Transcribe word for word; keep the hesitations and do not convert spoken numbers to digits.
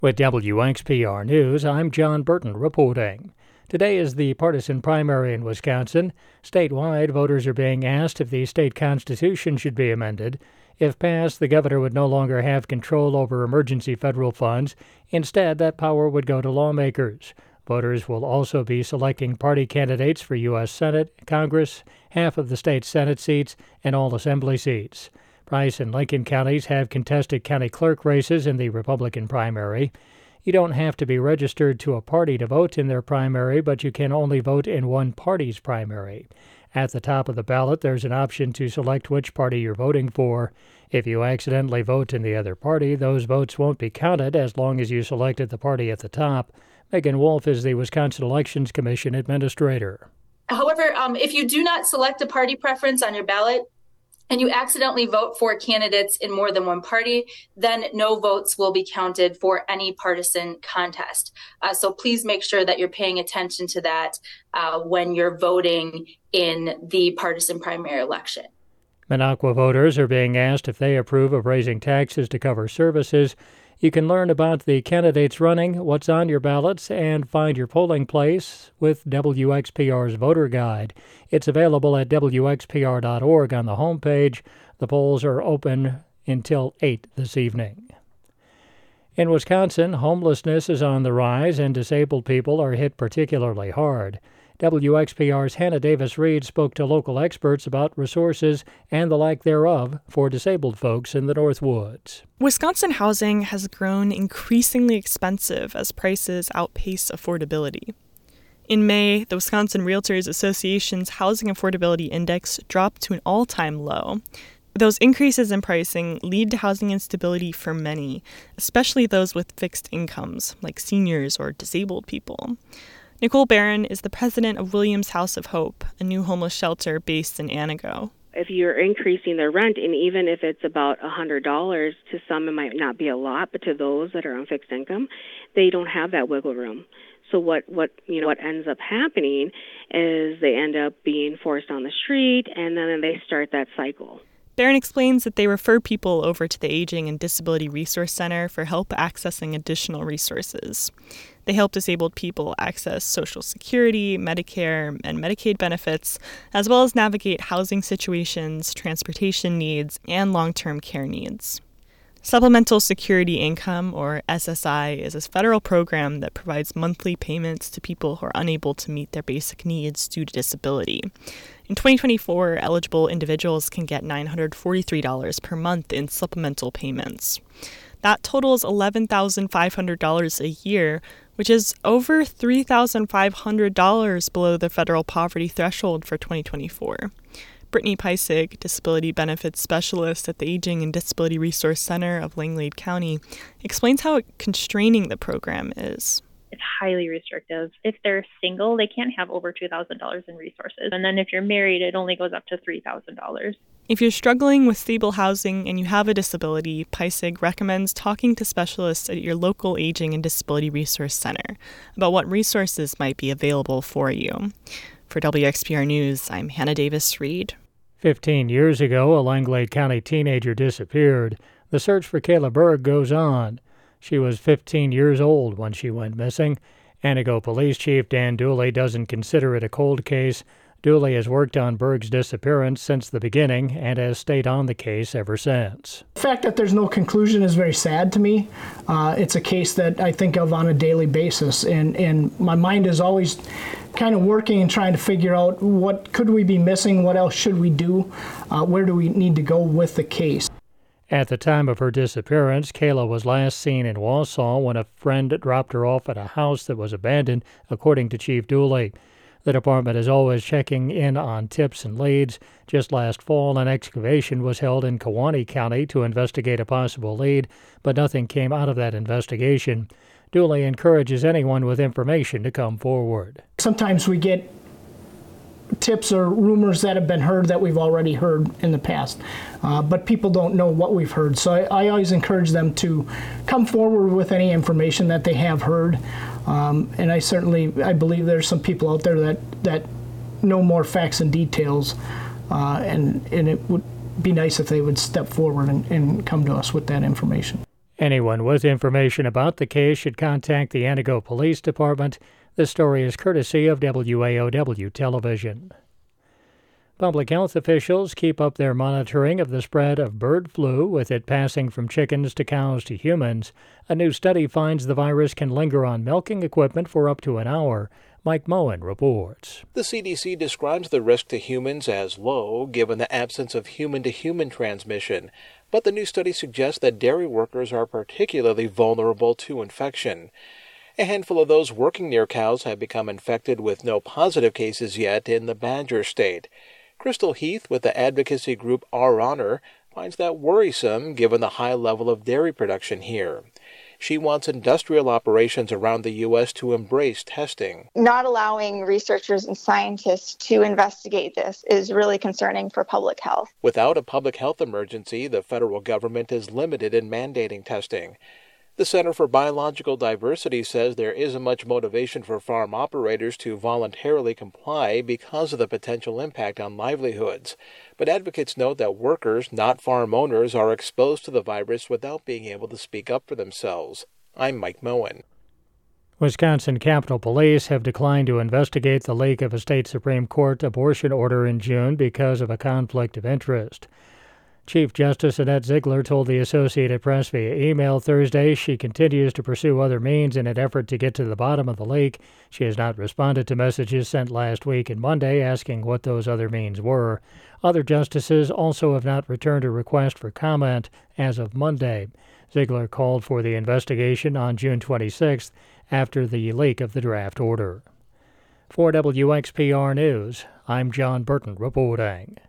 With W X P R News, I'm John Burton reporting. Today is the partisan primary in Wisconsin. Statewide, voters are being asked if the state constitution should be amended. If passed, the governor would no longer have control over emergency federal funds. Instead, that power would go to lawmakers. Voters will also be selecting party candidates for U S Senate, Congress, half of the state's Senate seats, and all assembly seats. Price and Lincoln counties have contested county clerk races in the Republican primary. You don't have to be registered to a party to vote in their primary, but you can only vote in one party's primary. At the top of the ballot, there's an option to select which party you're voting for. If you accidentally vote in the other party, those votes won't be counted as long as you selected the party at the top. Megan Wolf is the Wisconsin Elections Commission administrator. However, um, if you do not select a party preference on your ballot, and you accidentally vote for candidates in more than one party, then no votes will be counted for any partisan contest. Uh, so please make sure that you're paying attention to that uh, when you're voting in the partisan primary election. Minocqua voters are being asked if they approve of raising taxes to cover services. You can learn about the candidates running, what's on your ballots, and find your polling place with W X P R's voter guide. It's available at W X P R dot org on the homepage. The polls are open until eight this evening. In Wisconsin, homelessness is on the rise and disabled people are hit particularly hard. W X P R's Hannah Davis-Reid spoke to local experts about resources and the lack thereof for disabled folks in the Northwoods. Wisconsin housing has grown increasingly expensive as prices outpace affordability. In May, the Wisconsin Realtors Association's Housing Affordability Index dropped to an all-time low. Those increases in pricing lead to housing instability for many, especially those with fixed incomes, like seniors or disabled people. Nicole Barron is the president of Williams House of Hope, a new homeless shelter based in Antigo. If you're increasing their rent, and even if it's about one hundred dollars, to some it might not be a lot, but to those that are on fixed income, they don't have that wiggle room. So what, what you know what ends up happening is they end up being forced on the street, and then they start that cycle. Barron explains that they refer people over to the Aging and Disability Resource Center for help accessing additional resources. They help disabled people access Social Security, Medicare, and Medicaid benefits, as well as navigate housing situations, transportation needs, and long-term care needs. Supplemental Security Income, or S S I, is a federal program that provides monthly payments to people who are unable to meet their basic needs due to disability. In twenty twenty-four, eligible individuals can get nine hundred forty-three dollars per month in supplemental payments. That totals eleven thousand five hundred dollars a year, which is over three thousand five hundred dollars below the federal poverty threshold for twenty twenty-four. Brittany Peisig, Disability Benefits Specialist at the Aging and Disability Resource Center of Langlade County, explains how constraining the program is. It's highly restrictive. If they're single, they can't have over two thousand dollars in resources. And then if you're married, it only goes up to three thousand dollars. If you're struggling with stable housing and you have a disability, Peisig recommends talking to specialists at your local Aging and Disability Resource Center about what resources might be available for you. For W X P R News, I'm Hannah Davis-Reid. Fifteen years ago, a Langlade County teenager disappeared. The search for Kayla Berg goes on. She was fifteen years old when she went missing. Antigo Police Chief Dan Dooley doesn't consider it a cold case. Dooley has worked on Berg's disappearance since the beginning and has stayed on the case ever since. The fact that there's no conclusion is very sad to me. Uh, it's a case that I think of on a daily basis, and, and my mind is always kind of working and trying to figure out what could we be missing, what else should we do, uh, where do we need to go with the case. At the time of her disappearance, Kayla was last seen in Wausau when a friend dropped her off at a house that was abandoned, according to Chief Dooley. The department is always checking in on tips and leads. Just last fall, an excavation was held in Kewaunee County to investigate a possible lead, but nothing came out of that investigation. Dooley encourages anyone with information to come forward. Sometimes we get tips or rumors that have been heard that we've already heard in the past, uh, but people don't know what we've heard. So I, I always encourage them to come forward with any information that they have heard. Um, and I certainly, I believe there's some people out there that, that know more facts and details, uh, and, and it would be nice if they would step forward and, and come to us with that information. Anyone with information about the case should contact the Antigo Police Department. This story is courtesy of W A O W Television. Public health officials keep up their monitoring of the spread of bird flu, with it passing from chickens to cows to humans. A new study finds the virus can linger on milking equipment for up to an hour. Mike Moen reports. The C D C describes the risk to humans as low, given the absence of human-to-human transmission. But the new study suggests that dairy workers are particularly vulnerable to infection. A handful of those working near cows have become infected, with no positive cases yet in the Badger State. Crystal Heath with the advocacy group Our Honor finds that worrisome given the high level of dairy production here. She wants industrial operations around the U S to embrace testing. Not allowing researchers and scientists to investigate this is really concerning for public health. Without a public health emergency, the federal government is limited in mandating testing. The Center for Biological Diversity says there isn't much motivation for farm operators to voluntarily comply because of the potential impact on livelihoods. But advocates note that workers, not farm owners, are exposed to the virus without being able to speak up for themselves. I'm Mike Moen. Wisconsin Capitol Police have declined to investigate the leak of a state Supreme Court abortion order in June because of a conflict of interest. Chief Justice Annette Ziegler told the Associated Press via email Thursday she continues to pursue other means in an effort to get to the bottom of the leak. She has not responded to messages sent last week and Monday asking what those other means were. Other justices also have not returned a request for comment as of Monday. Ziegler called for the investigation on June twenty-sixth after the leak of the draft order. For W X P R News, I'm John Burton reporting.